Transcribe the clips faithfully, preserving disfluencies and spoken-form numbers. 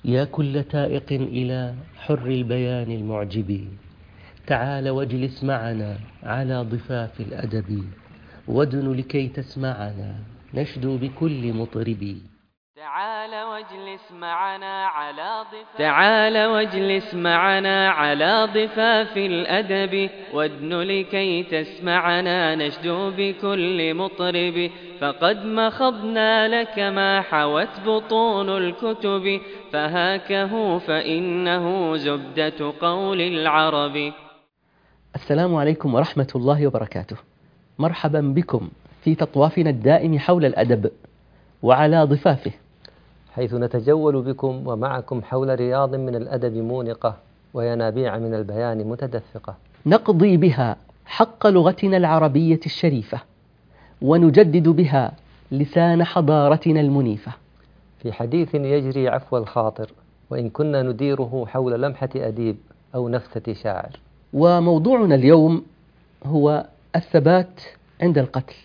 يا كل تائق إلى حر البيان المعجب، تعال واجلس معنا على ضفاف الأدب، وادن لكي تسمعنا نشدو بكل مطرب. تعال واجلس معنا على ضفاف تعال واجلس معنا على ضفاف الأدب، وادن لكي تسمعنا نشدو بكل مطرب. فقد مخضنا لك ما حوت بطون الكتب، فهاكه فإنه زبدة قول العرب. السلام عليكم ورحمة الله وبركاته. مرحبا بكم في تطوافنا الدائم حول الأدب وعلى ضفافه، حيث نتجول بكم ومعكم حول رياض من الأدب مونقة وينابيع من البيان متدفقة، نقضي بها حق لغتنا العربية الشريفة، ونجدد بها لسان حضارتنا المنيفة، في حديث يجري عفو الخاطر، وإن كنا نديره حول لمحة أديب أو نفثة شاعر. وموضوعنا اليوم هو الثبات عند القتل.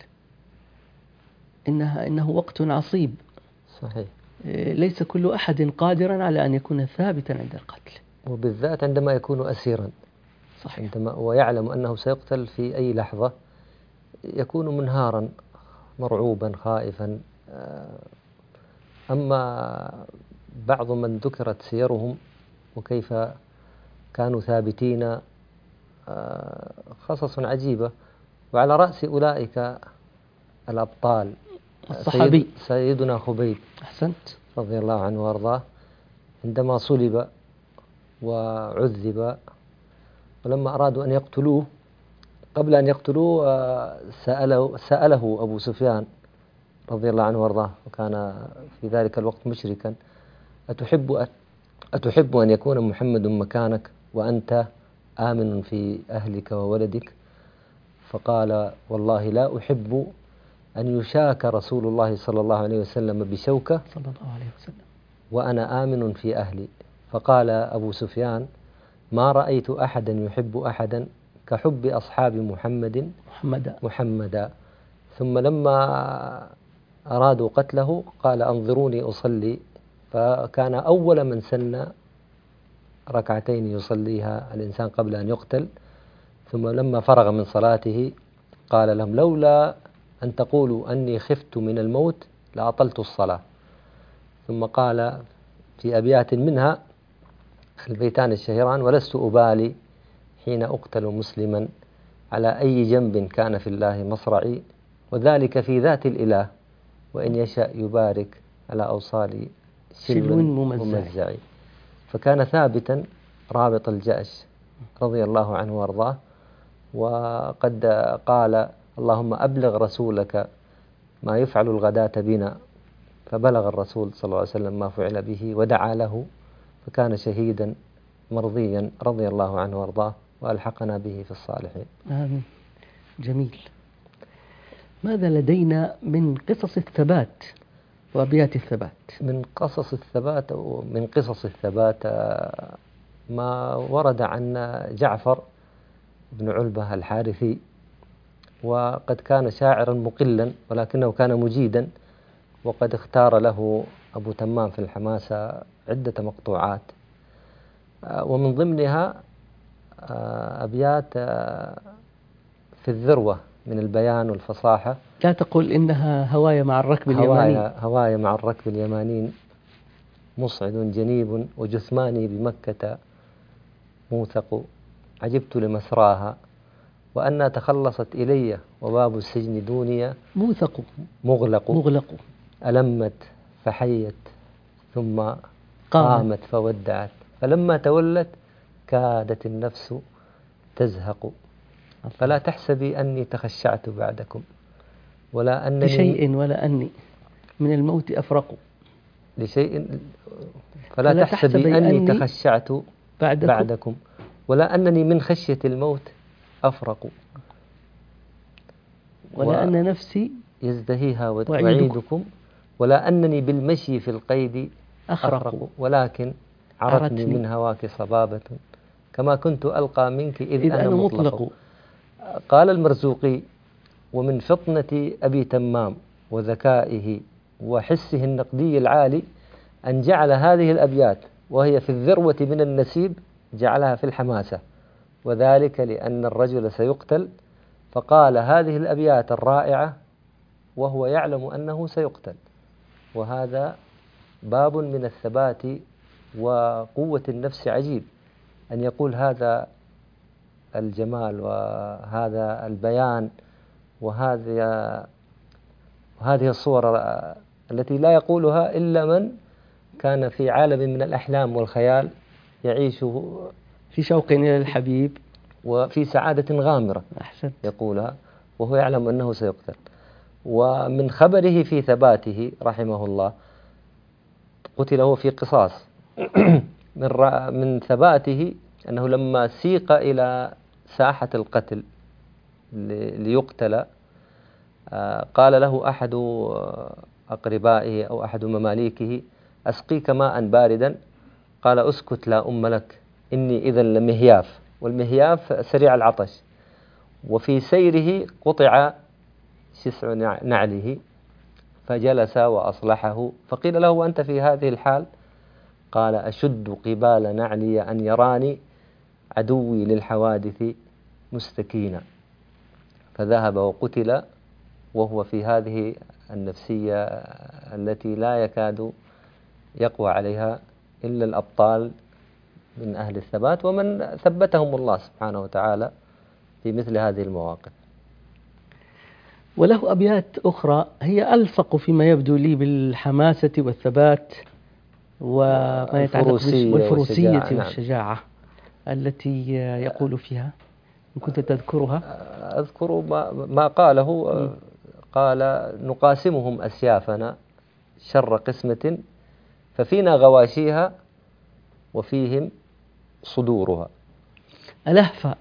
إنها إنه وقت عصيب، صحيح، ليس كل أحد قادرا على أن يكون ثابتا عند القتل، وبالذات عندما يكون أسيرا. صحيح. عندما ويعلم أنه سيقتل في أي لحظة يكون منهارا مرعوبا خائفا. أما بعض من ذكرت سيرهم وكيف كانوا ثابتين قصص عجيبة، وعلى رأس أولئك الأبطال الصحابي سيد سيدنا خبيب، أحسنت، رضي الله عنه وارضاه، عندما صلب وعذب، ولما أرادوا أن يقتلوه، قبل أن يقتلوه سأله, سأله أبو سفيان رضي الله عنه وارضاه، وكان في ذلك الوقت مشركا: أتحب أن أتحب أن يكون محمد مكانك وأنت آمن في أهلك وولدك؟ فقال: والله لا أحب أن يشاك رسول الله صلى الله عليه وسلم بشوكة صلى الله عليه وسلم وأنا آمن في أهلي. فقال أبو سفيان: ما رأيت أحدا يحب أحدا كحب أصحاب محمد محمدا محمدا. ثم لما أرادوا قتله قال: أنظروني أصلي، فكان أول من سن ركعتين يصليها الإنسان قبل أن يقتل. ثم لما فرغ من صلاته قال لهم: لولا أن تقولوا أني خفت من الموت لأطلت الصلاة. ثم قال في أبيات منها البيتان الشهيران: ولست أبالي حين أقتل مسلما على أي جنب كان في الله مصرعي، وذلك في ذات الإله وإن يشاء يبارك على أوصال شلو ممزعي. فكان ثابتا رابط الجأش رضي الله عنه وارضاه. وقد قال: اللهم أبلغ رسولك ما يفعل الغداة بنا، فبلغ الرسول صلى الله عليه وسلم ما فعل به ودعا له، فكان شهيدا مرضيا رضي الله عنه وارضاه، وألحقنا به في الصالحين. آمين. جميل. ماذا لدينا من قصص الثبات وأبيات الثبات؟ من قصص الثبات من قصص الثبات ما ورد عن جعفر بن علبة الحارثي، وقد كان شاعرا مقلا ولكنه كان مجيدا، وقد اختار له أبو تمام في الحماسة عدة مقطوعات، ومن ضمنها أبيات في الذروة من البيان والفصاحة. لا تقل إنها هواية مع الركب اليماني. هواية, هواية مع الركب اليمانين، مصعد جنيب وجثماني بمكة موثق، عجبت لمسراها وأنها تخلصت إلي وباب السجن دوني موثق مغلق مغلق ألمت فحيت ثم قامت, قامت فودعت، فلما تولت كادت النفس تزهق. فلا تحسبي أني تخشعت بعدكم ولا أنني لشيء ولا أني من الموت أفرق لشيء فلا, فلا تحسبي, تحسبي أني, أني تخشعت بعدكم, بعدكم ولا أنني من خشية الموت أفرق، ولا أن نفسي يزدهيها وعيدكم ولا أنني بالمشي في القيد أخرق, أخرق ولكن عرتني من هواك صبابة كما كنت ألقى منك إذ, إذ أنا, أنا مطلق. مطلق. قال المرزوقي: ومن فطنة أبي تمام وذكائه وحسه النقدي العالي أن جعل هذه الأبيات وهي في الذروة من النسيب جعلها في الحماسة، وذلك لأن الرجل سيقتل، فقال هذه الأبيات الرائعة وهو يعلم أنه سيقتل. وهذا باب من الثبات وقوة النفس عجيب، أن يقول هذا الجمال وهذا البيان وهذه وهذه الصور التي لا يقولها إلا من كان في عالم من الأحلام والخيال يعيش في شوق إلى الحبيب وفي سعادة غامرة. أحسنت. يقولها وهو يعلم أنه سيقتل. ومن خبره في ثباته رحمه الله، قتل هو في قصاص من من ثباته أنه لما سيق إلى ساحة القتل ليقتل قال له أحد أقربائه أو أحد مماليكه أسقيك ماء باردا، قال أسكت لا أم لك إني إذا لمهياف، والمهياف سريع العطش، وفي سيره قطع شسع نعله فجلس وأصلحه، فقيل له أنت في هذه الحال؟ قال أشد قبال نعلي أن يراني عدوي للحوادث مستكينا، فذهب وقتل وهو في هذه النفسية التي لا يكاد يقوى عليها إلا الأبطال من أهل الثبات ومن ثبتهم الله سبحانه وتعالى في مثل هذه المواقف. وله أبيات أخرى هي ألفق فيما يبدو لي بالحماسة والثبات وما يتعلق بالفروسية والشجاعة, والشجاعة التي يقول فيها، إن كنت تذكرها. أذكر ما قاله، قال نقاسمهم أسيافنا شر قسمة ففينا غواشيها وفيهم صدورها. ألهفة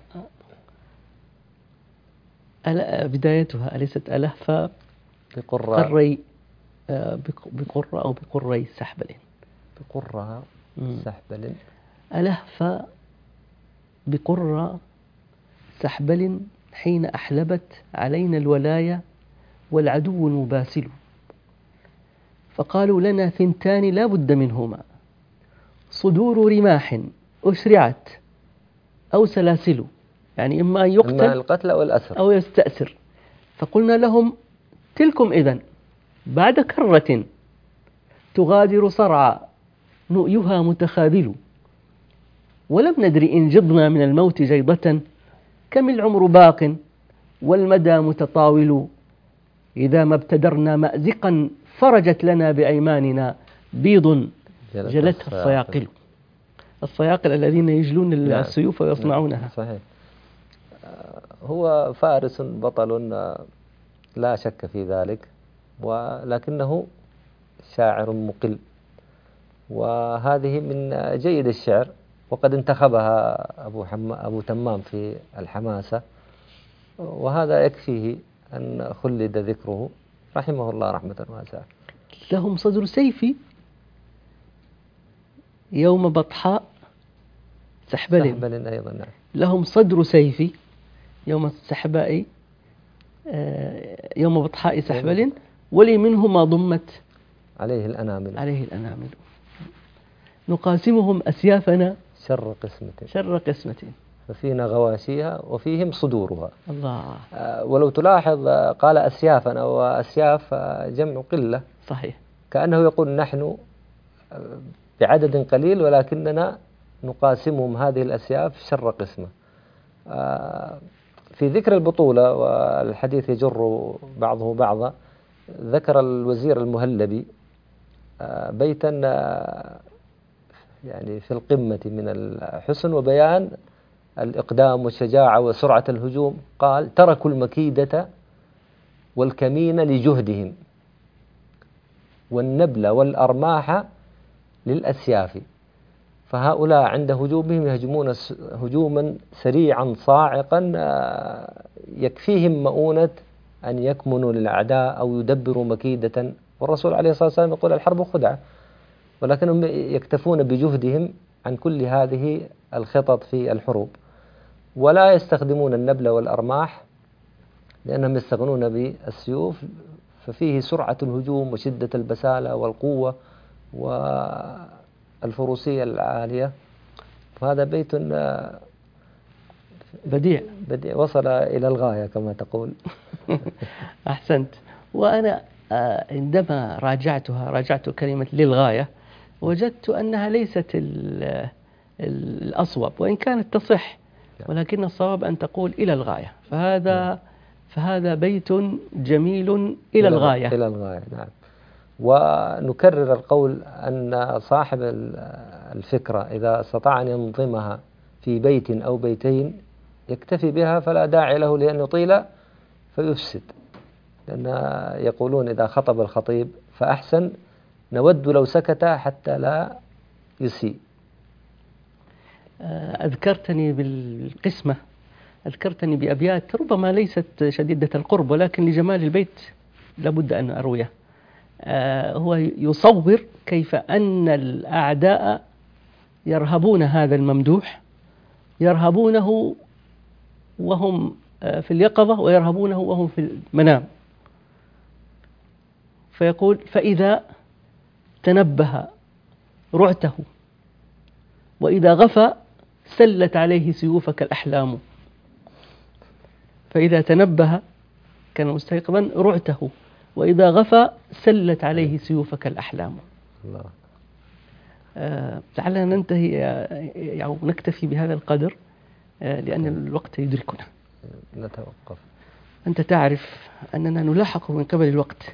بدايتها أليست ألهفة بقرة قري بقرة أو بقري سحبل، بقرها سحبل، ألهفة بقرة سحبل حين أحلبت علينا الولاية والعدو المباسل، فقالوا لنا ثنتان لا بد منهما، صدور رماح أسرعت أو سلاسل، يعني إما أن يقتل إما القتل أو الأسر أو يستأسر. فقلنا لهم تلكم إذن بعد كرة تغادر صرعى نؤيها متخاذل، ولم ندري إن جضنا من الموت جيضة كم العمر باق والمدى متطاول، إذا ما ابتدرنا مأزقا فرجت لنا بأيماننا بيض جلتها الصياقل. الصياقل الذين يجلون السيوف ويصنعونها. صحيح. هو فارس بطل لا شك في ذلك، ولكنه شاعر مقل، وهذه من جيد الشعر، وقد انتخبها أبو, حم... أبو تمام في الحماسة، وهذا يكفيه أن خلد ذكره رحمه الله رحمة واسعة. لهم صدر سيفي يوم بطحاء سحبل, سحبل أيضا. نعم. لهم صدر سيفي يوم السحباء يوم بطحاء سحبل ولي منه ما ضمت عليه الأنامل عليه الأنامل نقاسمهم أسيافنا شر قسمة شر قسمة ففينا غواشيها وفيهم صدورها. الله. ولو تلاحظ قال أسيافنا، وأسياف جمع قلة. صحيح. كأنه يقول نحن بعدد قليل ولكننا نقاسمهم هذه الأسياف شر قسمة. في ذكر البطولة والحديث يجر بعضه بعضا، ذكر الوزير المهلبي بيتا يعني في القمة من الحسن وبيان الإقدام والشجاعة وسرعة الهجوم. قال تركوا المكيدة والكمين لجهدهم والنبل والأرماح للأسياف، فهؤلاء عند هجومهم يهجمون هجوما سريعا صاعقا يكفيهم مؤونة أن يكمنوا للأعداء أو يدبروا مكيدة. والرسول عليه الصلاة والسلام يقول الحرب خدعة، ولكنهم يكتفون بجهدهم عن كل هذه الخطط في الحروب، ولا يستخدمون النبل والأرماح لأنهم يستغنون بالسيوف، ففيه سرعة الهجوم وشدة البسالة والقوة والفروسية العالية. وهذا بيت بديع بديع وصل إلى الغاية كما تقول. أحسنت. وأنا عندما راجعتها راجعت كلمة للغاية وجدت أنها ليست الأصوب، وإن كانت تصح، ولكن الصواب أن تقول إلى الغاية. فهذا فهذا بيت جميل إلى الغاية. إلى الغاية، نعم. ونكرر القول أن صاحب الفكرة إذا استطاع أن ينظمها في بيت أو بيتين يكتفي بها، فلا داعي له لأن يطيل فيفسد. لأن يقولون إذا خطب الخطيب فأحسن، نود لو سكت حتى لا يسيء. أذكرتني بالقسمة، أذكرتني بأبيات ربما ليست شديدة القرب، ولكن لجمال البيت لابد أن أرويه. هو يصور كيف أن الأعداء يرهبون هذا الممدوح، يرهبونه وهم في اليقظة ويرهبونه وهم في المنام. فيقول: فإذا تنبه رعته، وإذا غفى سلت عليه سيوفك الأحلام. فإذا تنبه كان مستيقظا رعته، وإذا غفى سلت عليه سيوفك الأحلام. الله. آه لعلنا ننتهي أو نكتفي بهذا القدر، آه لأن الوقت يدركنا. نتوقف. أنت تعرف أننا نلاحق من قبل الوقت.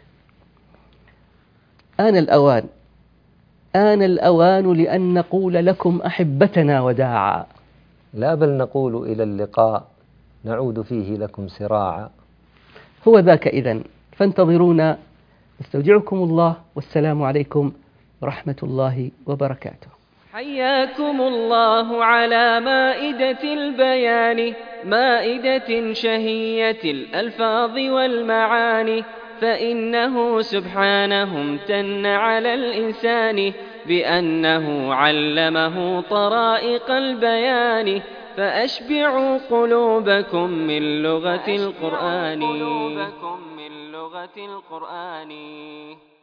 آن الأوان آن الأوان لأن نقول لكم أحبتنا وداعا، لا بل نقول إلى اللقاء نعود فيه لكم سراعا. هو ذاك إذن، فانتظرونا. نستودعكم الله، والسلام عليكم ورحمة الله وبركاته. حياكم الله على مائدة البيان، مائدة شهية الألفاظ والمعاني، فإنه سبحانه امتن على الإنسان بأنه علمه طرائق البيان، فأشبعوا قلوبكم من لغة القرآن.